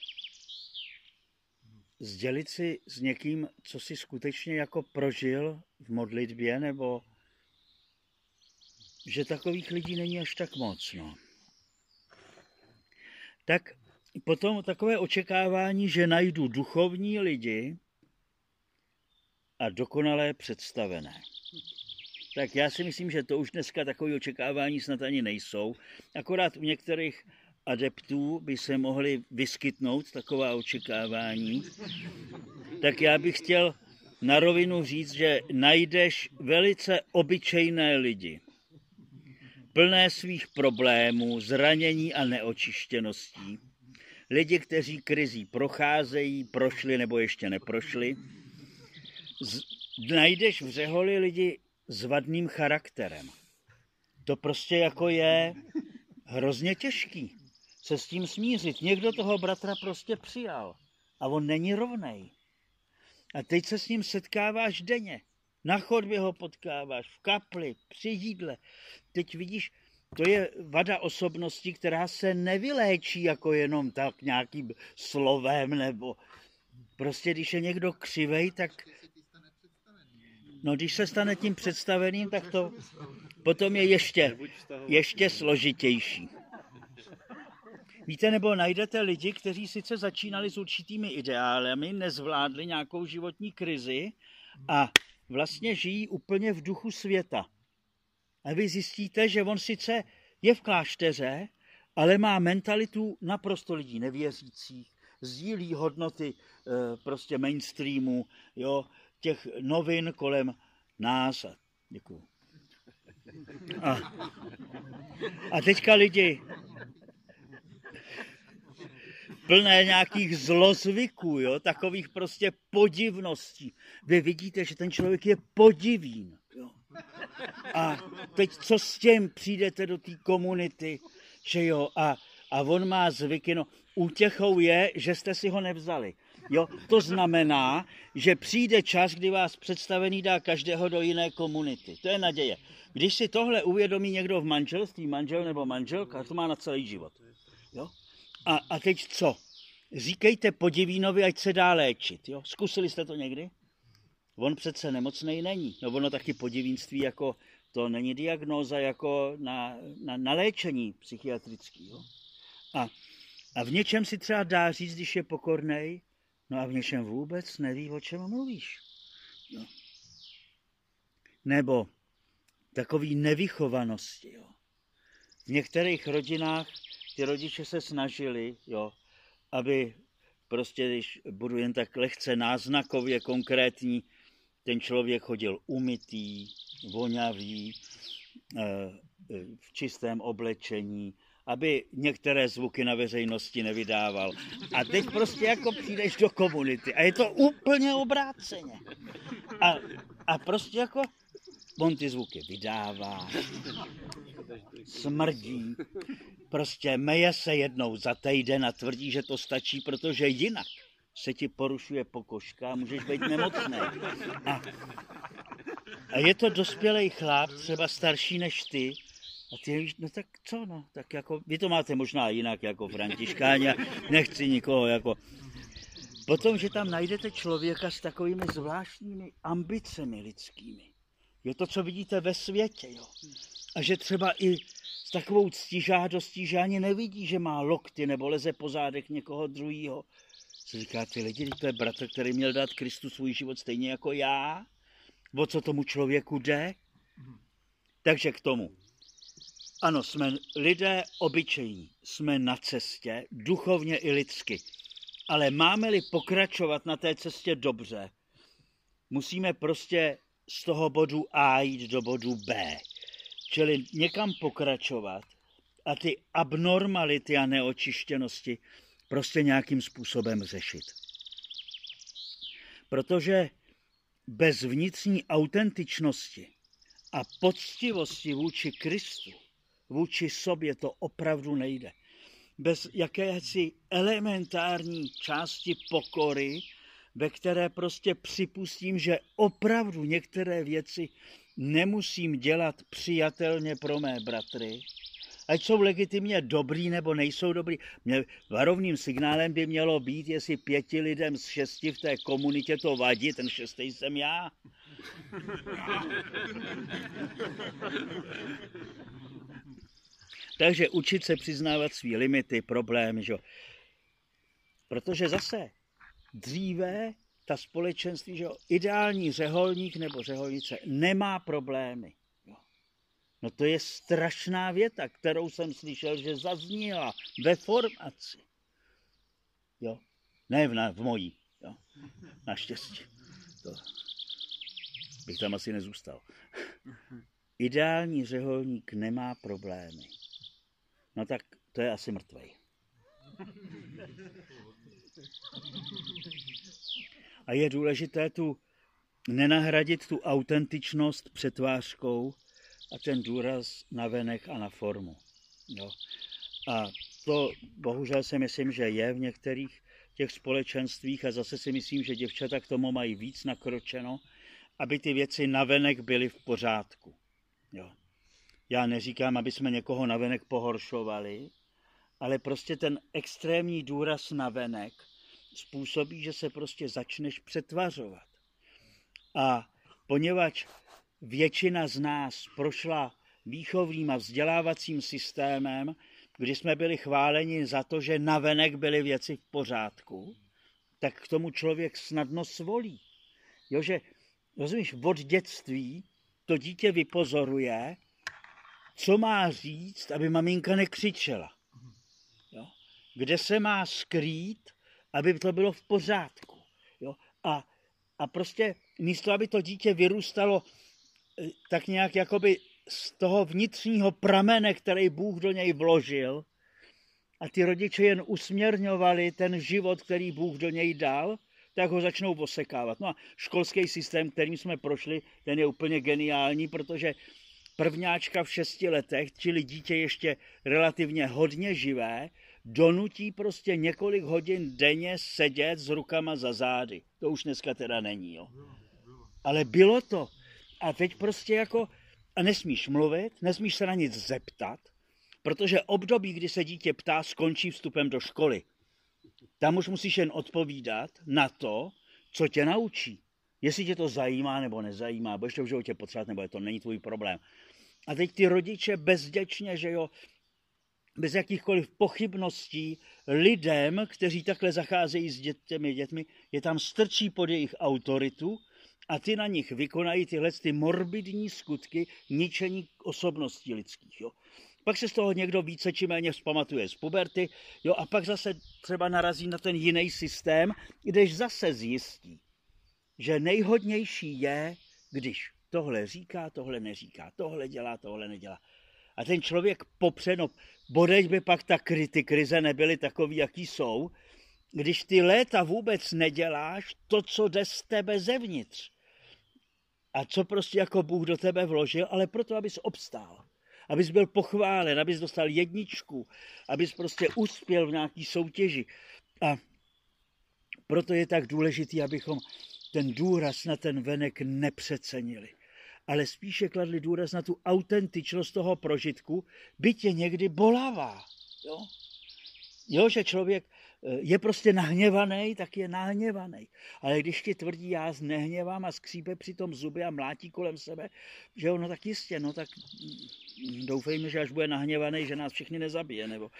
sdělit si s někým, co si skutečně jako prožil v modlitbě, nebo že takových lidí není až tak moc, no. Tak potom takové očekávání, že najdu duchovní lidi a dokonalé představené. Tak já si myslím, že to už dneska takové očekávání snad ani nejsou. Akorát u některých adeptů by se mohly vyskytnout taková očekávání. Tak já bych chtěl na rovinu říct, že najdeš velice obyčejné lidi, plné svých problémů, zranění a neočištěností. Lidi, kteří krizí procházejí, prošli nebo ještě neprošli. Najdeš v řeholi lidi s vadným charakterem. To prostě jako je hrozně těžký se s tím smířit. Někdo toho bratra prostě přijal a on není rovnej. A teď se s ním setkáváš denně. Na chodbě ho potkáváš, v kapli, při jídle. Teď vidíš, to je vada osobnosti, která se nevyléčí jako jenom tak nějakým slovem, nebo prostě když je někdo křivej, tak no, když se stane tím představeným, tak to potom je ještě složitější. Víte, nebo najdete lidi, kteří sice začínali s určitými ideálemi, nezvládli nějakou životní krizi a vlastně žijí úplně v duchu světa. A vy zjistíte, že on sice je v klášteře, ale má mentalitu naprosto lidí nevěřících, sdílí hodnoty prostě mainstreamu, jo, těch novin kolem nás. Děkuju. A teďka lidi plné nějakých zlozvyků, jo, takových prostě podivností. Vy vidíte, že ten člověk je podivín. Jo. A teď co s tím přijdete do té komunity, že jo, a on má zvyky, no, útěchou je, že jste si ho nevzali. Jo, to znamená, že přijde čas, kdy vás představený dá každého do jiné komunity. To je naděje. Když si tohle uvědomí někdo v manželství, manžel nebo manželka, to má na celý život. Jo? A teď co? Říkejte Podivínovi, ať se dá léčit. Jo? Zkusili jste to někdy? On přece nemocnej není. No ono taky podivínství, jako to není diagnóza jako na léčení psychiatrický. Jo? A v něčem si třeba dá říct, když je pokornej, no a v něčem vůbec neví, o čem mluvíš. No. Nebo takový nevychovanosti. Jo. V některých rodinách ty rodiče se snažili, jo, aby prostě když budu jen tak lehce náznakově konkrétní, ten člověk chodil umytý, vonavý, v čistém oblečení, aby některé zvuky na veřejnosti nevydával. A teď prostě jako přijdeš do komunity a je to úplně obráceně. A prostě jako on ty zvuky vydává, smrdí, prostě meje se jednou za týden a tvrdí, že to stačí, protože jinak se ti porušuje pokožka a můžeš být nemocný. A je to dospělej chlap, třeba starší než ty, a ty víš, no tak co, no, tak jako, vy to máte možná jinak jako františkáni, nechci nikoho jako. Potom, že tam najdete člověka s takovými zvláštními ambicemi lidskými. Je to, co vidíte ve světě, jo. A že třeba i s takovou ctižádostí, že ani nevidí, že má lokty nebo leze po zádech někoho druhýho. Co říká, ty lidi, to je bratr, který měl dát Kristu svůj život stejně jako já. O co tomu člověku jde? Takže k tomu. Ano, jsme lidé obyčejní, jsme na cestě, duchovně i lidsky. Ale máme-li pokračovat na té cestě dobře, musíme prostě z toho bodu A jít do bodu B. Čili někam pokračovat a ty abnormality a neočištěnosti prostě nějakým způsobem řešit. Protože bez vnitřní autentičnosti a poctivosti vůči Kristu, vůči sobě to opravdu nejde. Bez jakési elementární části pokory, ve které prostě připustím, že opravdu některé věci nemusím dělat přijatelně pro mé bratry, ať jsou legitimně dobrý nebo nejsou dobrý. Varovným signálem by mělo být, jestli 5 lidem z 6 v té komunitě to vadí, ten 6. jsem já. Takže učit se přiznávat svý limity, problémy, že? Protože zase dříve ta společenství, že ideální řeholník nebo řeholnice nemá problémy. Jo. No to je strašná věta, kterou jsem slyšel, že zazněla ve formaci. Jo. Ne v mojí. Jo. Naštěstí. To bych tam asi nezůstal. Ideální řeholník nemá problémy. No tak to je asi mrtvej. A je důležité nenahradit tu autentičnost přetvářkou a ten důraz na venek a na formu. Jo. A to bohužel si myslím, že je v některých těch společenstvích a zase si myslím, že děvčata k tomu mají víc nakročeno, aby ty věci navenek byly v pořádku. Jo. Já neříkám, aby jsme někoho navenek pohoršovali, ale prostě ten extrémní důraz navenek způsobí, že se prostě začneš přetvařovat. A poněvadž většina z nás prošla výchovným a vzdělávacím systémem, kdy jsme byli chváleni za to, že navenek byly věci v pořádku, tak k tomu člověk snadno svolí. Jo, že, rozumíš, od dětství to dítě vypozoruje, co má říct, aby maminka nekřičela. Jo? Kde se má skrýt, aby to bylo v pořádku. Jo? A prostě místo, aby to dítě vyrůstalo tak nějak jakoby z toho vnitřního pramene, který Bůh do něj vložil, a ty rodiče jen usměrňovali ten život, který Bůh do něj dal, tak ho začnou osekávat. No a školský systém, kterým jsme prošli, ten je úplně geniální, protože prvňáčka v 6 letech, čili dítě ještě relativně hodně živé, donutí prostě několik hodin denně sedět s rukama za zády. To už dneska teda není, jo. Ale bylo to. A teď prostě jako, a nesmíš mluvit, nesmíš se na nic zeptat, protože období, kdy se dítě ptá, skončí vstupem do školy. Tam už musíš jen odpovídat na to, co tě naučí. Jestli tě to zajímá nebo nezajímá, budeš to v životě potřebovat, nebo to není tvůj problém. A teď ty rodiče bezděčně, že jo, bez jakýchkoliv pochybností lidem, kteří takhle zacházejí s dětmi, je tam strčí pod jejich autoritu a ty na nich vykonají tyhle ty morbidní skutky ničení osobností lidských. Jo. Pak se z toho někdo více či méně vzpamatuje z puberty, jo, a pak zase třeba narazí na ten jiný systém, kdež zase zjistí, že nejhodnější je, když tohle říká, tohle neříká, tohle dělá, tohle nedělá. A ten člověk popře, no bodejť by pak ty krize nebyly takový, jaký jsou, když ty léta vůbec neděláš to, co jde z tebe zevnitř. A co prostě jako Bůh do tebe vložil, ale proto, abys obstál. Abys byl pochválen, abys dostal jedničku, abys prostě uspěl v nějaký soutěži. A proto je tak důležitý, abychom ten důraz na ten venek nepřecenili. Ale spíše kladli důraz na tu autentičnost toho prožitku, byť je někdy bolavá. Jo, že člověk je prostě nahněvaný, tak je nahněvaný. Ale když ti tvrdí, já nehněvám a skřípe přitom zuby a mlátí kolem sebe, že ono tak jistě, no tak doufejme, že až bude nahněvaný, že nás všichni nezabije. Nebo...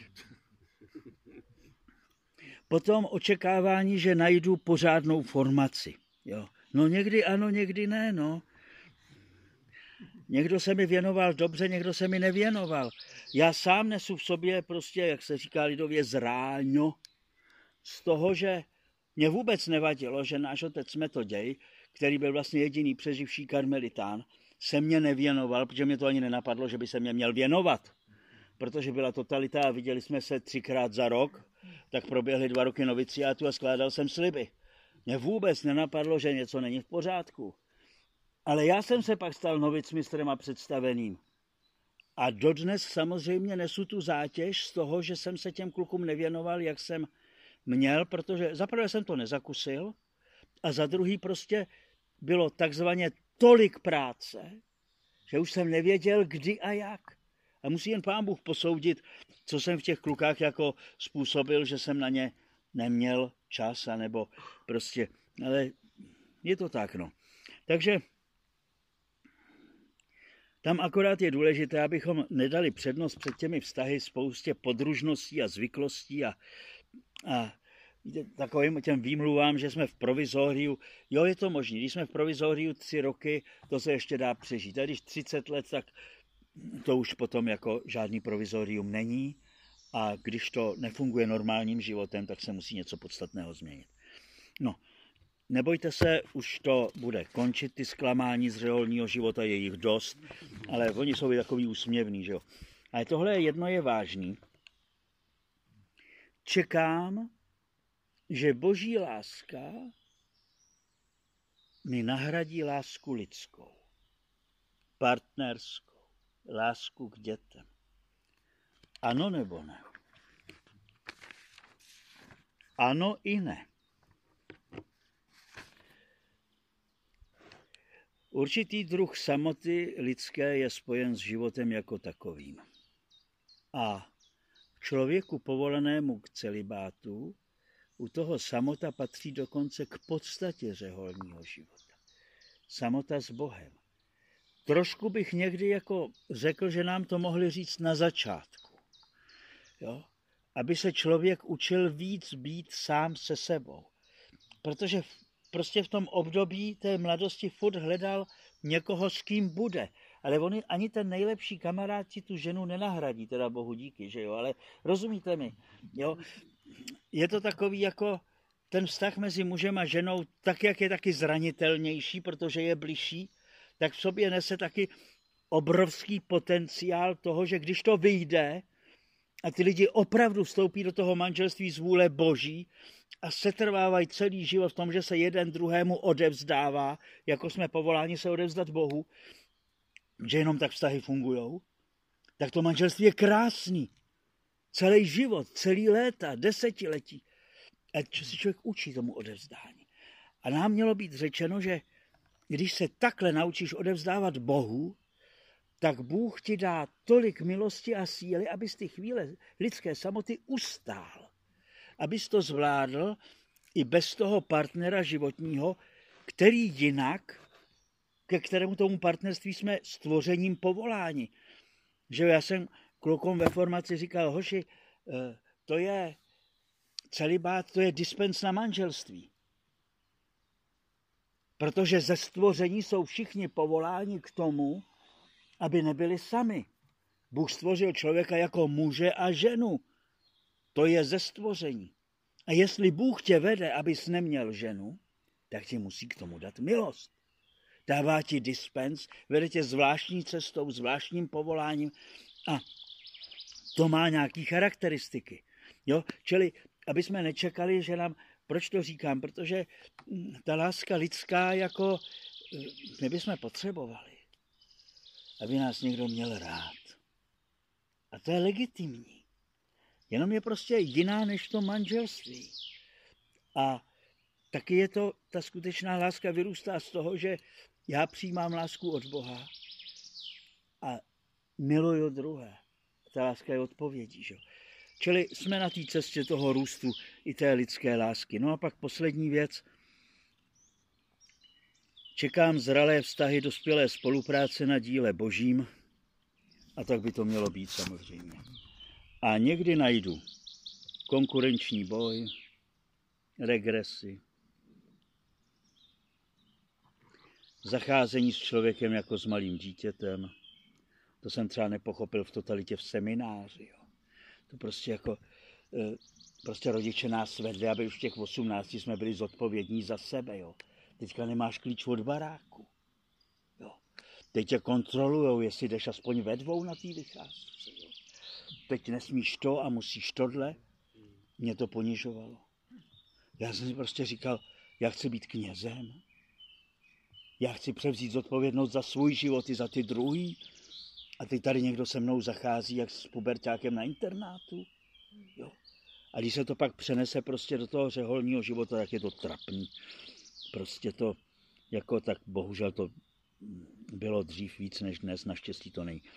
Potom očekávání, že najdu pořádnou formaci. Jo. No někdy ano, někdy ne, no. Někdo se mi věnoval dobře, někdo se mi nevěnoval. Já sám nesu v sobě prostě, jak se říká lidově, zráňo z toho, že mě vůbec nevadilo, že náš otec Metoděj, který byl vlastně jediný přeživší karmelitán, se mě nevěnoval, protože mě to ani nenapadlo, že by se mě měl věnovat. Protože byla totalita a viděli jsme se 3krát za rok, tak proběhly 2 roky noviciátu a skládal jsem sliby. Mě vůbec nenapadlo, že něco není v pořádku. Ale já jsem se pak stal novicmistrem a představeným. A dodnes samozřejmě nesu tu zátěž z toho, že jsem se těm klukům nevěnoval, jak jsem měl, protože za prvé jsem to nezakusil a za druhý prostě bylo takzvaně tolik práce, že už jsem nevěděl, kdy a jak. A musí jen Pán Bůh posoudit, co jsem v těch klukách jako způsobil, že jsem na ně neměl čas, anebo prostě, ale je to tak, no. Takže tam akorát je důležité, abychom nedali přednost před těmi vztahy spoustě podružností a zvyklostí a takovým těm výmluvám, že jsme v provizoriu. Jo, je to možné. Když jsme v provizoriu 3 roky, to se ještě dá přežít. A když 30 let, tak to už potom jako žádný provizorium není. A když to nefunguje normálním životem, tak se musí něco podstatného změnit. No, nebojte se, už to bude končit, ty zklamání z řeholního života, je jich dost, ale oni jsou i takový úsměvný, že jo. Ale tohle jedno je vážný. Čekám, že Boží láska mi nahradí lásku lidskou, partnerskou, lásku k dětem. Ano nebo ne? Ano i ne. Určitý druh samoty lidské je spojen s životem jako takovým. A člověku povolanému k celibátu u toho samota patří dokonce k podstatě řeholního života. Samota s Bohem. Trošku bych někdy jako řekl, že nám to mohli říct na začátku. Jo? Aby se člověk učil víc být sám se sebou. Protože prostě v tom období té mladosti furt hledal někoho, s kým bude. Ale oni ani ten nejlepší kamarád ti tu ženu nenahradí, teda Bohu díky, že jo, ale rozumíte mi, jo. Je to takový jako ten vztah mezi mužem a ženou, tak jak je taky zranitelnější, protože je bližší, tak v sobě nese taky obrovský potenciál toho, že když to vyjde a ty lidi opravdu vstoupí do toho manželství z vůle Boží a setrvávají celý život v tom, že se jeden druhému odevzdává, jako jsme povoláni se odevzdat Bohu, že jenom tak vztahy fungujou, tak to manželství je krásný. Celý život, celý léta, desetiletí. A se člověk učí tomu odevzdání. A nám mělo být řečeno, že když se takhle naučíš odevzdávat Bohu, tak Bůh ti dá tolik milosti a síly, abys ty chvíle lidské samoty ustál. Abys to zvládl i bez toho partnera životního, který jinak, ke kterému tomu partnerství jsme stvořením povoláni. Že já jsem klukům ve formaci říkal, hoši, to je celibát, to je dispens na manželství. Protože ze stvoření jsou všichni povoláni k tomu, aby nebyli sami. Bůh stvořil člověka jako muže a ženu. To je ze stvoření. A jestli Bůh tě vede, abys neměl ženu, tak ti musí k tomu dát milost. Dává ti dispens, vede tě zvláštní cestou, zvláštním povoláním a to má nějaké charakteristiky. Jo? Čili, aby jsme nečekali, že nám... Proč to říkám? Protože ta láska lidská, jako my bychom potřebovali, aby nás někdo měl rád. A to je legitimní. Jenom je prostě jiná než to manželství. A taky je to, ta skutečná láska vyrůstá z toho, že já přijímám lásku od Boha a miluju druhé. Ta láska je odpovědí. Že? Čili jsme na té cestě toho růstu i té lidské lásky. No a pak poslední věc. Čekám zralé vztahy, dospělé spolupráce na díle Božím. A tak by to mělo být samozřejmě. A někdy najdu konkurenční boj, regresy, zacházení s člověkem jako s malým dítětem. To jsem třeba nepochopil v totalitě v semináři. Jo. To prostě jako, prostě rodiče nás vedli, aby už v těch 18 jsme byli zodpovědní za sebe. Jo. Teďka nemáš klíč od baráku. Jo. Teď tě kontrolujou, jestli jdeš aspoň ve dvou na té vycházce. Jo. Teď nesmíš to a musíš tohle. Mě to ponižovalo. Já jsem si prostě říkal, já chci být knězem. Já chci převzít zodpovědnost za svůj život i za ty druhý. A teď tady někdo se mnou zachází jak s puberťákem na internátu. Jo. A když se to pak přenese prostě do toho řeholního života, tak je to trapný. Prostě to, jako tak bohužel to bylo dřív víc než dnes, naštěstí to nej.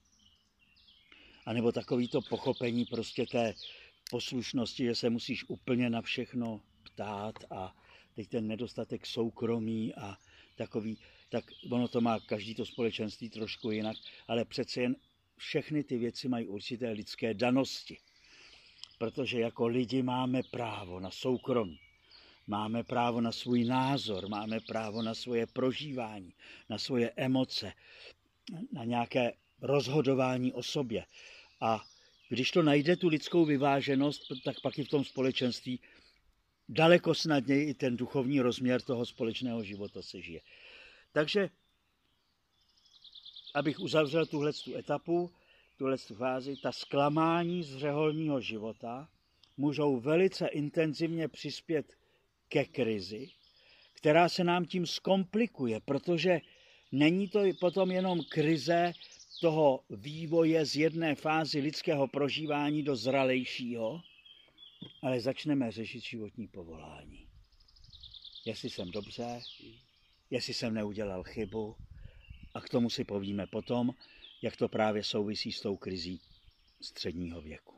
A nebo takový to pochopení prostě té poslušnosti, že se musíš úplně na všechno ptát a teď ten nedostatek soukromí a takový, tak ono to má každý to společenství trošku jinak, ale přece jen všechny ty věci mají určité lidské danosti. Protože jako lidi máme právo na soukromí, máme právo na svůj názor, máme právo na svoje prožívání, na svoje emoce, na nějaké rozhodování o sobě. A když to najde tu lidskou vyváženost, tak pak i v tom společenství daleko snadněji i ten duchovní rozměr toho společného života se žije. Takže, abych uzavřel tuhletu etapu, tuhletu fázi, ta zklamání z řeholního života můžou velice intenzivně přispět ke krizi, která se nám tím zkomplikuje, protože není to potom jenom krize toho vývoje z jedné fázy lidského prožívání do zralejšího, ale začneme řešit životní povolání. Jestli jsem dobře, jestli jsem neudělal chybu, a k tomu si povíme potom, jak to právě souvisí s tou krizí středního věku.